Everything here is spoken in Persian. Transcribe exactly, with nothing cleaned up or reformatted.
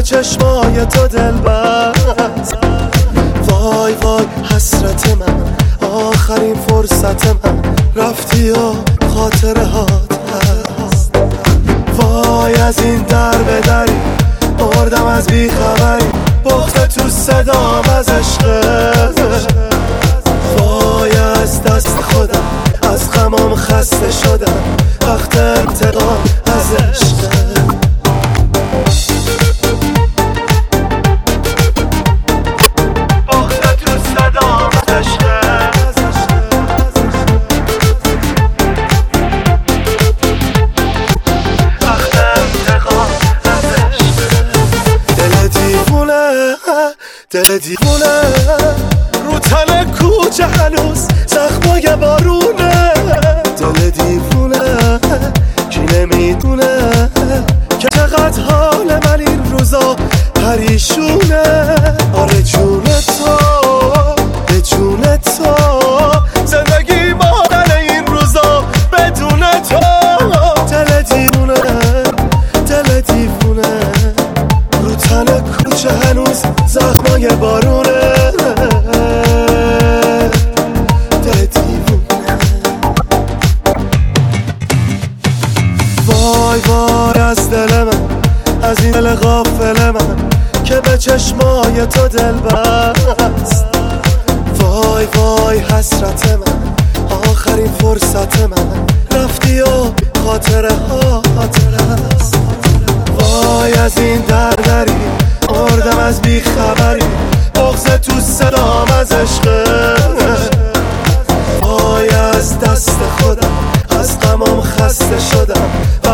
چشمای تو دلبست. وای وای حسرت من، آخرین فرصت من، رفتی و خاطره هات هست. وای از این در به دری مردم از بیخبری، بخته تو صدام از عشقت. وای از دست خودم، از غمام خسته شدم، وقت انتقام از عشقت. دل دیوونه رو تن کوچه هنوز زخمای بارونه. دل دیوونه کی نمیدونه که چقدر حال من این روزا پریشونه. آره جون تو به جون تو، زندگی مادر این روزا بدون تو. دل دیوونه دل دیوونه رو تن کوچه هنوز زخمای بارونه. دل دیوونه. وای وای از دل من، از این دل غافل من که به چشمای تو دل بست. وای وای حسرت من، آخرین فرصت من، رفتی و خاطره ها خاطره است. وای از این دردری مردم از بیخبری، بغض تو صدام از عشقت. وای از دست خودم، از غمام خسته شدم،